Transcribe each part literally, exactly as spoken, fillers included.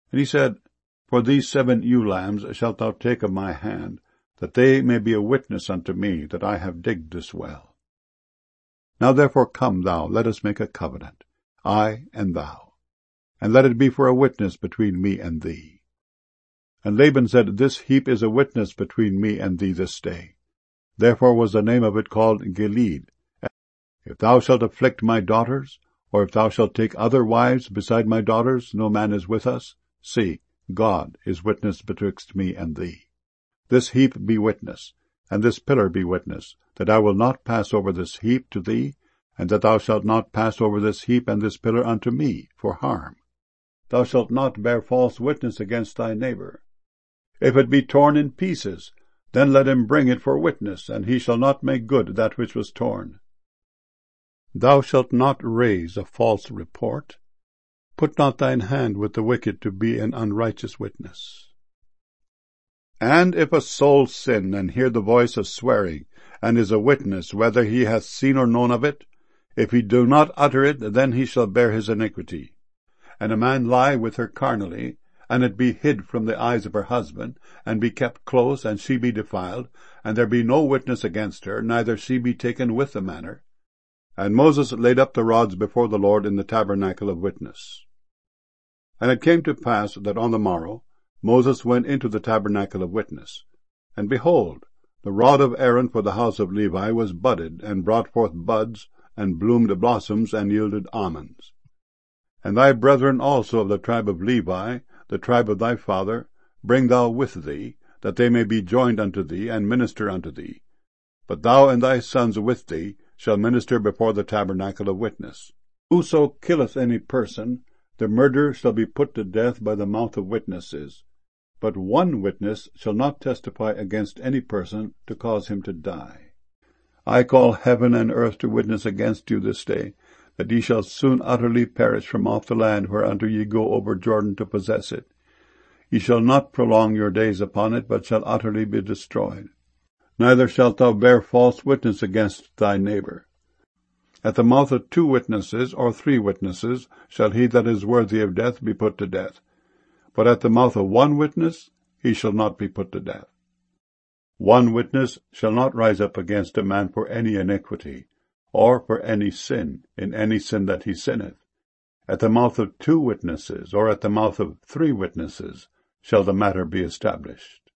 And he said, For these seven ewe lambs shalt thou take of my hand, that they may be a witness unto me that I have digged this well. Now therefore come thou, let us make a covenant, I and thou, and let it be for a witness between me and thee. And Laban said, This heap is a witness between me and thee this day. Therefore was the name of it called Gilead. If thou shalt afflict my daughters, or if thou shalt take other wives beside my daughters, no man is with us. See, God is witness betwixt me and thee. This heap be witness, and this pillar be witness, that I will not pass over this heap to thee, and that thou shalt not pass over this heap and this pillar unto me for harm. Thou shalt not bear false witness against thy neighbor. If it be torn in pieces, then let him bring it for witness, and he shall not make good that which was torn. Thou shalt not raise a false report. Put not thine hand with the wicked to be an unrighteous witness. And if a soul sin, and hear the voice of swearing, and is a witness, whether he hath seen or known of it, if he do not utter it, then he shall bear his iniquity. And a man lie with her carnally, and it be hid from the eyes of her husband, and be kept close, and she be defiled, and there be no witness against her, neither she be taken with the manner. And Moses laid up the rods before the Lord in the tabernacle of witness. And it came to pass that on the morrow Moses went into the tabernacle of witness. And behold, the rod of Aaron for the house of Levi was budded, and brought forth buds, and bloomed blossoms, and yielded almonds. And thy brethren also of the tribe of Levi, the tribe of thy father, bring thou with thee, that they may be joined unto thee, and minister unto thee. But thou and thy sons with thee shall minister before the tabernacle of witness. Whoso killeth any person, the murderer shall be put to death by the mouth of witnesses. But one witness shall not testify against any person to cause him to die. I call heaven and earth to witness against you this day, that ye shall soon utterly perish from off the land whereunto ye go over Jordan to possess it. Ye shall not prolong your days upon it, but shall utterly be destroyed. Neither shalt thou bear false witness against thy neighbor. At the mouth of two witnesses or three witnesses shall he that is worthy of death be put to death. But at the mouth of one witness he shall not be put to death. One witness shall not rise up against a man for any iniquity, or for any sin, in any sin that he sinneth. At the mouth of two witnesses, or at the mouth of three witnesses, shall the matter be established.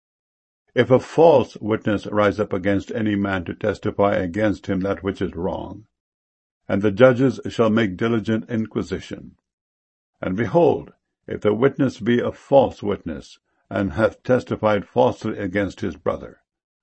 If a false witness rise up against any man to testify against him that which is wrong, and the judges shall make diligent inquisition. And behold, if the witness be a false witness, and hath testified falsely against his brother.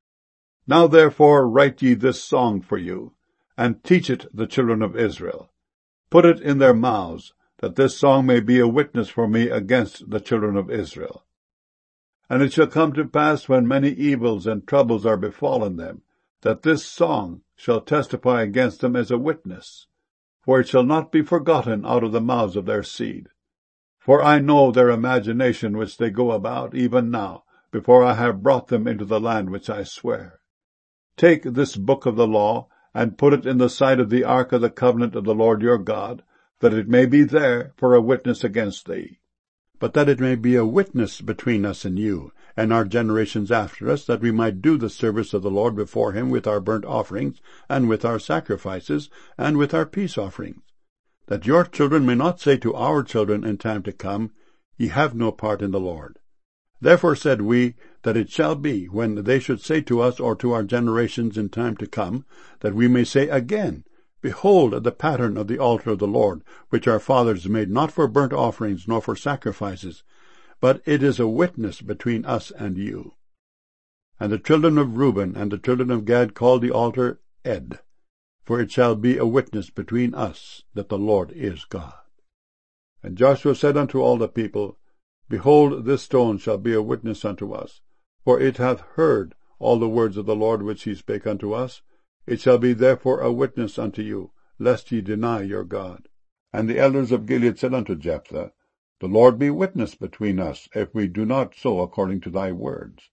Now therefore write ye this song for you, and teach it the children of Israel. Put it in their mouths, that this song may be a witness for me against the children of Israel. And it shall come to pass, when many evils and troubles are befallen them, that this song shall testify against them as a witness, for it shall not be forgotten out of the mouths of their seed. For I know their imagination which they go about, even now, before I have brought them into the land which I swear. Take this book of the law, and put it in the sight of the ark of the covenant of the Lord your God, that it may be there for a witness against thee. But that it may be a witness between us and you, and our generations after us, that we might do the service of the Lord before him with our burnt offerings, and with our sacrifices, and with our peace offerings. That your children may not say to our children in time to come, Ye have no part in the Lord. Therefore said we, that it shall be, when they should say to us or to our generations in time to come, that we may say again, Behold the pattern of the altar of the Lord, which our fathers made not for burnt offerings nor for sacrifices, but it is a witness between us and you. And the children of Reuben and the children of Gad called the altar Ed, for it shall be a witness between us that the Lord is God. And Joshua said unto all the people, Behold, this stone shall be a witness unto us, for it hath heard all the words of the Lord which he spake unto us. It shall be therefore a witness unto you, lest ye deny your God. And the elders of Gilead said unto Jephthah, The Lord be witness between us, if we do not so according to thy words.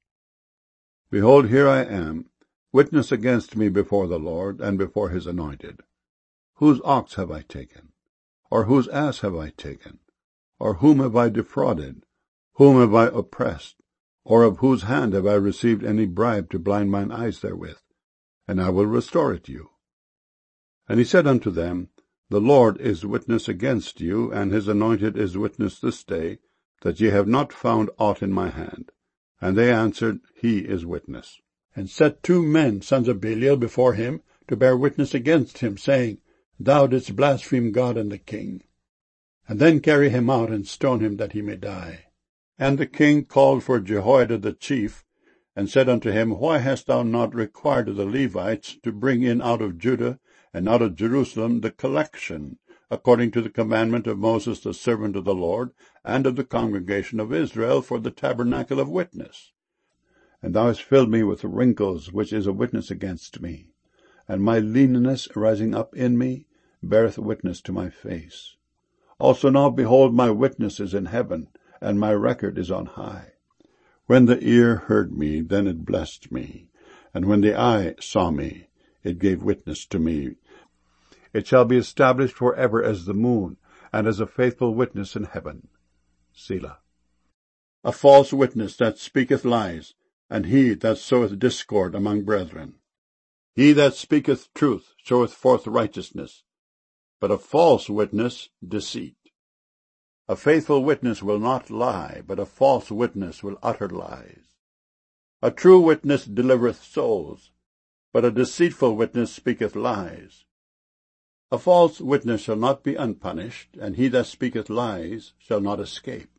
Behold, here I am, witness against me before the Lord, and before his anointed. Whose ox have I taken? Or whose ass have I taken? Or whom have I defrauded? Whom have I oppressed? Or of whose hand have I received any bribe to blind mine eyes therewith? And I will restore it you. And he said unto them, The Lord is witness against you, and his anointed is witness this day, that ye have not found aught in my hand. And they answered, He is witness. And set two men, sons of Belial, before him, to bear witness against him, saying, Thou didst blaspheme God and the king. And then carry him out, and stone him, that he may die. And the king called for Jehoiada the chief, and said unto him, Why hast thou not required of the Levites to bring in out of Judah and out of Jerusalem the collection, according to the commandment of Moses the servant of the Lord, and of the congregation of Israel, for the tabernacle of witness? And thou hast filled me with wrinkles, which is a witness against me, and my leanness rising up in me beareth witness to my face. Also now, behold, my witness is in heaven, and my record is on high. When the ear heard me, then it blessed me, and when the eye saw me, it gave witness to me. It shall be established for ever as the moon, and as a faithful witness in heaven. Selah. A false witness that speaketh lies, and he that soweth discord among brethren. He that speaketh truth showeth forth righteousness, but a false witness deceit. A faithful witness will not lie, but a false witness will utter lies. A true witness delivereth souls, but a deceitful witness speaketh lies. A false witness shall not be unpunished, and he that speaketh lies shall not escape.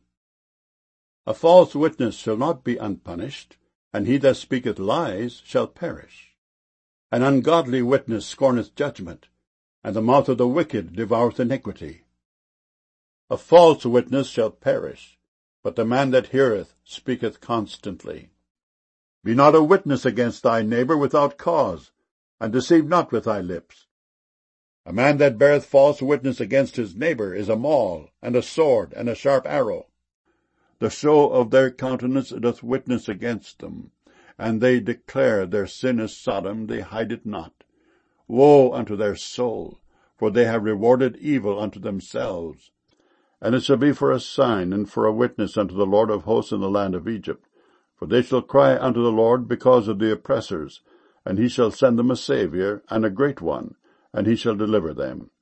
A false witness shall not be unpunished, and he that speaketh lies shall perish. An ungodly witness scorneth judgment, and the mouth of the wicked devoureth iniquity. A false witness shall perish, but the man that heareth speaketh constantly. Be not a witness against thy neighbor without cause, and deceive not with thy lips. A man that beareth false witness against his neighbor is a maul, and a sword, and a sharp arrow. The show of their countenance doth witness against them, and they declare their sin is Sodom, they hide it not. Woe unto their soul, for they have rewarded evil unto themselves. And it shall be for a sign and for a witness unto the Lord of hosts in the land of Egypt. For they shall cry unto the Lord because of the oppressors, and he shall send them a Saviour, and a great one, and he shall deliver them.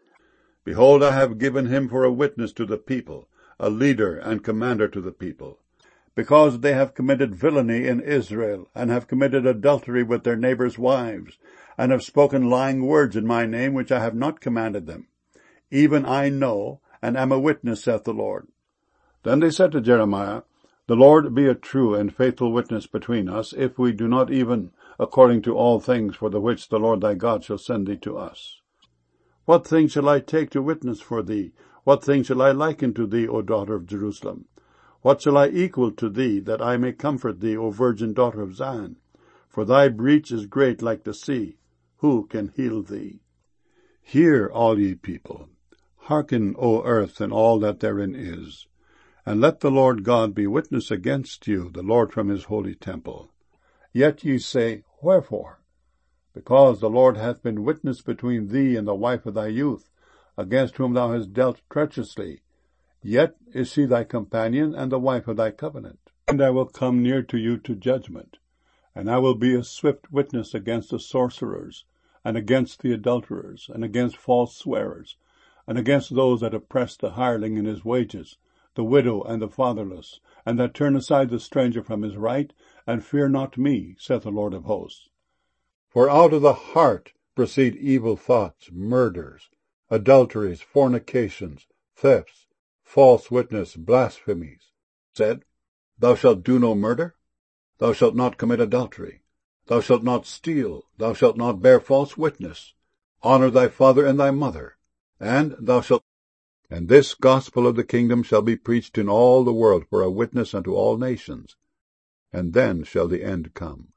Behold, I have given him for a witness to the people, a leader and commander to the people, because they have committed villainy in Israel, and have committed adultery with their neighbours' wives, and have spoken lying words in my name which I have not commanded them. Even I know, and am a witness, saith the Lord. Then they said to Jeremiah, The Lord be a true and faithful witness between us, if we do not even according to all things for the which the Lord thy God shall send thee to us. What thing shall I take to witness for thee? What thing shall I liken to thee, O daughter of Jerusalem? What shall I equal to thee, that I may comfort thee, O virgin daughter of Zion? For thy breach is great like the sea. Who can heal thee? Hear, all ye people. Hearken, O earth, and all that therein is. And let the Lord God be witness against you, the Lord from his holy temple. Yet ye say, Wherefore? Because the Lord hath been witness between thee and the wife of thy youth, against whom thou hast dealt treacherously. Yet is she thy companion and the wife of thy covenant. And I will come near to you to judgment, and I will be a swift witness against the sorcerers, and against the adulterers, and against false swearers, and against those that oppress the hireling in his wages, the widow and the fatherless, and that turn aside the stranger from his right, and fear not me, saith the Lord of hosts. For out of the heart proceed evil thoughts, murders, adulteries, fornications, thefts, false witness, blasphemies. Said, Thou shalt do no murder, thou shalt not commit adultery, thou shalt not steal, thou shalt not bear false witness, honor thy father and thy mother, and thou shalt. And this gospel of the kingdom shall be preached in all the world for a witness unto all nations, and then shall the end come.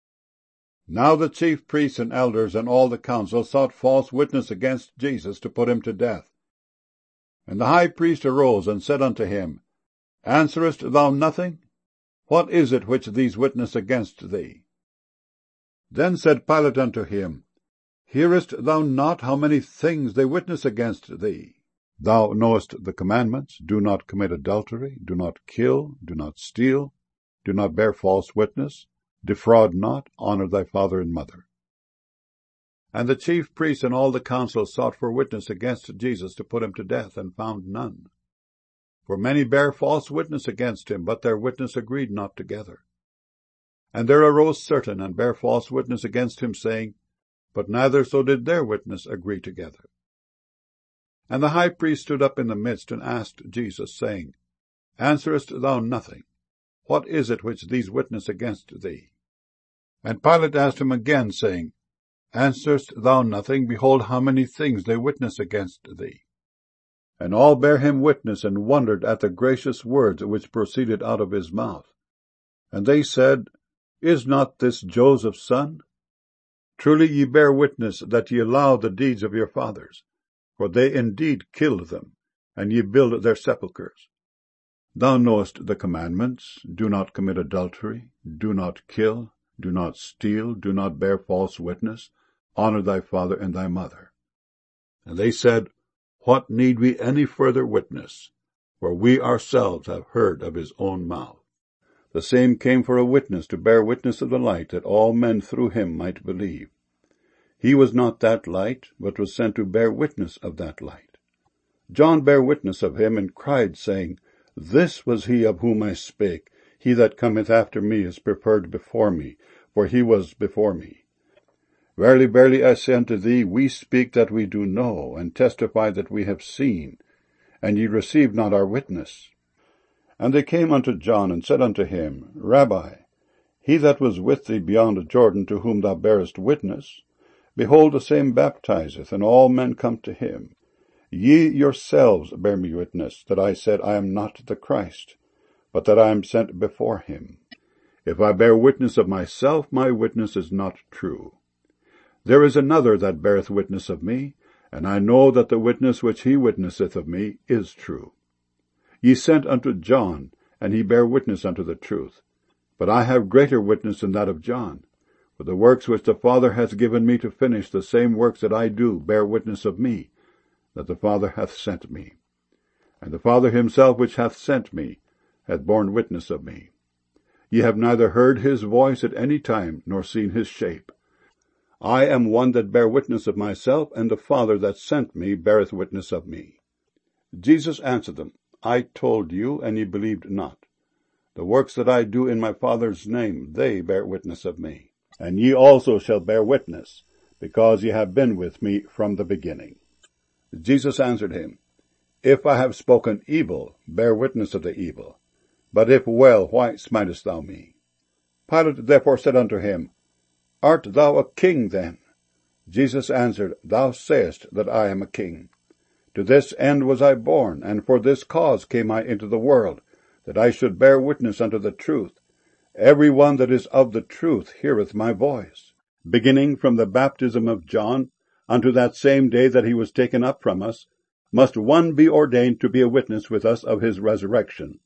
Now the chief priests and elders and all the council sought false witness against Jesus to put him to death. And the high priest arose and said unto him, Answerest thou nothing? What is it which these witness against thee? Then said Pilate unto him, Hearest thou not how many things they witness against thee? Thou knowest the commandments: do not commit adultery, do not kill, do not steal, do not bear false witness, defraud not, honor thy father and mother. And the chief priests and all the council sought for witness against Jesus to put him to death, and found none. For many bare false witness against him, but their witness agreed not together. And there arose certain and bare false witness against him, saying, but neither so did their witness agree together. And the high priest stood up in the midst, and asked Jesus, saying, Answerest thou nothing? What is it which these witness against thee? And Pilate asked him again, saying, Answerest thou nothing? Behold, how many things they witness against thee. And all bare him witness, and wondered at the gracious words which proceeded out of his mouth. And they said, Is not this Joseph's son? Truly ye bear witness that ye allow the deeds of your fathers, for they indeed killed them, and ye build their sepulchres. Thou knowest the commandments: do not commit adultery, do not kill, do not steal, do not bear false witness, honor thy father and thy mother. And they said, What need we any further witness? For we ourselves have heard of his own mouth. The same came for a witness, to bear witness of the light, that all men through him might believe. He was not that light, but was sent to bear witness of that light. John bare witness of him, and cried, saying, This was he of whom I spake. He that cometh after me is preferred before me, for he was before me. Verily, verily, I say unto thee, we speak that we do know, and testify that we have seen, and ye receive not our witness. And they came unto John, and said unto him, Rabbi, he that was with thee beyond Jordan, to whom thou bearest witness, behold, the same baptizeth, and all men come to him. Ye yourselves bear me witness, that I said, I am not the Christ, but that I am sent before him. If I bear witness of myself, my witness is not true. There is another that beareth witness of me, and I know that the witness which he witnesseth of me is true. Ye sent unto John, and he bare witness unto the truth. But I have greater witness than that of John. For the works which the Father hath given me to finish, the same works that I do, bear witness of me, that the Father hath sent me. And the Father himself which hath sent me hath borne witness of me. Ye have neither heard his voice at any time, nor seen his shape. I am one that bear witness of myself, and the Father that sent me beareth witness of me. Jesus answered them, I told you, and ye believed not. The works that I do in my Father's name, they bear witness of me. And ye also shall bear witness, because ye have been with me from the beginning. Jesus answered him, If I have spoken evil, bear witness of the evil. But if well, why smitest thou me? Pilate therefore said unto him, Art thou a king then? Jesus answered, Thou sayest that I am a king. To this end was I born, and for this cause came I into the world, that I should bear witness unto the truth. Every one that is of the truth heareth my voice. Beginning from the baptism of John unto that same day that he was taken up from us, must one be ordained to be a witness with us of his resurrection.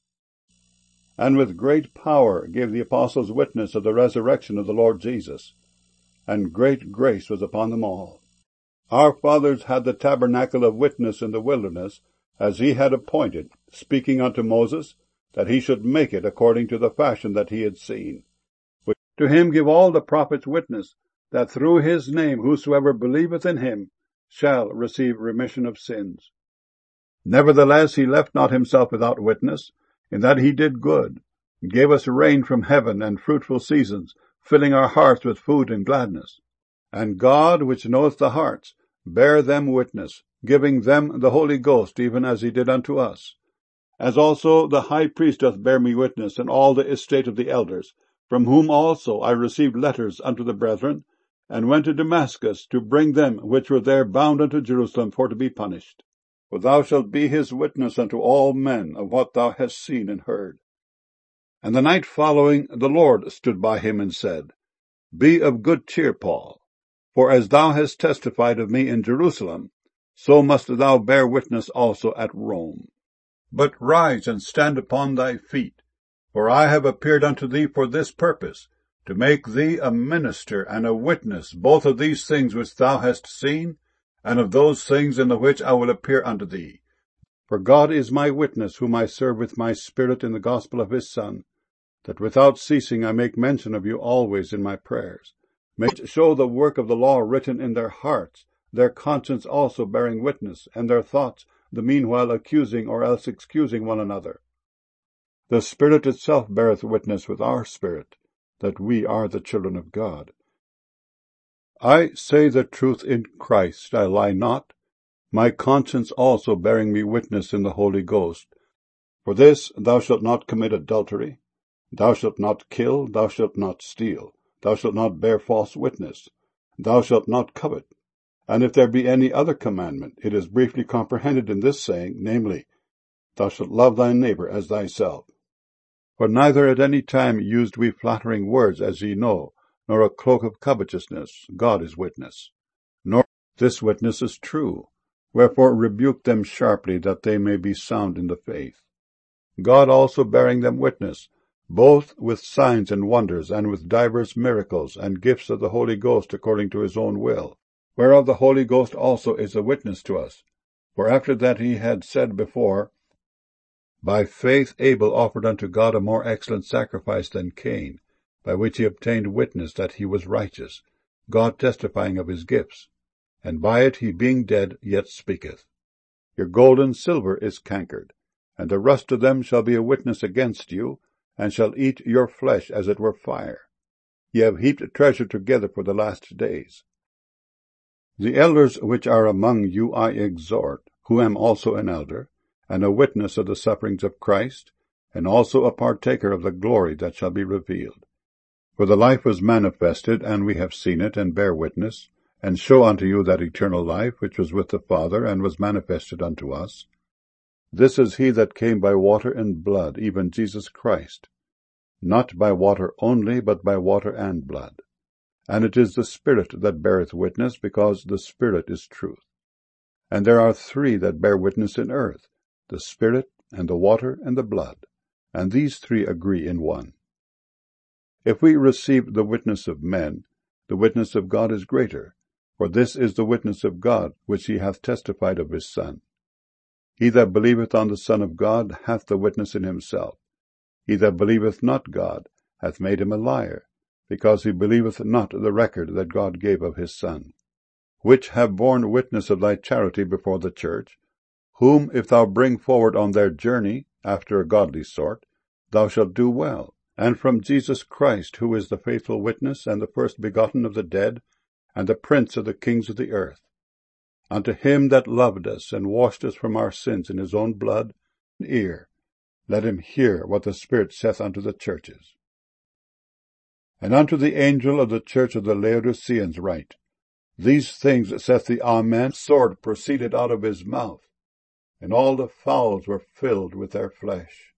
And with great power gave the apostles witness of the resurrection of the Lord Jesus. And great grace was upon them all. Our fathers had the tabernacle of witness in the wilderness, as he had appointed, speaking unto Moses, that he should make it according to the fashion that he had seen. Which to him give all the prophets witness, that through his name whosoever believeth in him shall receive remission of sins. Nevertheless he left not himself without witness, in that he did good, and gave us rain from heaven and fruitful seasons, filling our hearts with food and gladness. And God, which knoweth the hearts, bare them witness, giving them the Holy Ghost, even as he did unto us. As also the high priest doth bear me witness, and all the estate of the elders, from whom also I received letters unto the brethren, and went to Damascus to bring them which were there bound unto Jerusalem for to be punished. For thou shalt be his witness unto all men of what thou hast seen and heard. And the night following the Lord stood by him and said, Be of good cheer, Paul, for as thou hast testified of me in Jerusalem, so must thou bear witness also at Rome. But rise and stand upon thy feet, for I have appeared unto thee for this purpose, to make thee a minister and a witness both of these things which thou hast seen, and of those things in the which I will appear unto thee, For God is my witness, whom I serve with my spirit in the gospel of his Son, that without ceasing I make mention of you always in my prayers, may it show the work of the law written in their hearts, their conscience also bearing witness, and their thoughts the meanwhile accusing or else excusing one another. The Spirit itself beareth witness with our spirit, that we are the children of God. I say the truth in Christ, I lie not, my conscience also bearing me witness in the Holy Ghost. For this, thou shalt not commit adultery, thou shalt not kill, thou shalt not steal, thou shalt not bear false witness, thou shalt not covet. And if there be any other commandment, it is briefly comprehended in this saying, namely, thou shalt love thy neighbor as thyself. For neither at any time used we flattering words, as ye know, nor a cloak of covetousness, God is witness. Nor this witness is true. Wherefore rebuke them sharply, that they may be sound in the faith. God also bearing them witness, both with signs and wonders, and with divers miracles, and gifts of the Holy Ghost according to his own will, whereof the Holy Ghost also is a witness to us. For after that he had said before, By faith Abel offered unto God a more excellent sacrifice than Cain, by which he obtained witness that he was righteous, God testifying of his gifts. And by it he being dead yet speaketh. Your gold and silver is cankered, and the rust of them shall be a witness against you, and shall eat your flesh as it were fire. Ye have heaped treasure together for the last days. The elders which are among you I exhort, who am also an elder, and a witness of the sufferings of Christ, and also a partaker of the glory that shall be revealed. For the life was manifested, and we have seen it, and bear witness, and show unto you that eternal life which was with the Father, and was manifested unto us. This is he that came by water and blood, even Jesus Christ, not by water only, but by water and blood. And it is the Spirit that beareth witness, because the Spirit is truth. And there are three that bear witness in earth, the Spirit, and the water, and the blood, and these three agree in one. If we receive the witness of men, the witness of God is greater, for this is the witness of God, which he hath testified of his Son. He that believeth on the Son of God hath the witness in himself. He that believeth not God hath made him a liar, because he believeth not the record that God gave of his Son. Which have borne witness of thy charity before the church, whom if thou bring forward on their journey, after a godly sort, thou shalt do well. And from Jesus Christ, who is the faithful witness, and the first begotten of the dead, and the prince of the kings of the earth. Unto him that loved us, and washed us from our sins in his own blood, and ear, let him hear what the Spirit saith unto the churches. And unto the angel of the church of the Laodiceans write, These things saith the Amen. Sword proceeded out of his mouth, and all the fowls were filled with their flesh.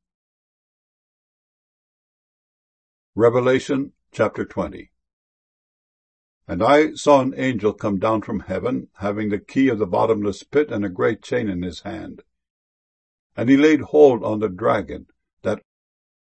Revelation chapter twenty. And I saw an angel come down from heaven, having the key of the bottomless pit and a great chain in his hand. And he laid hold on the dragon,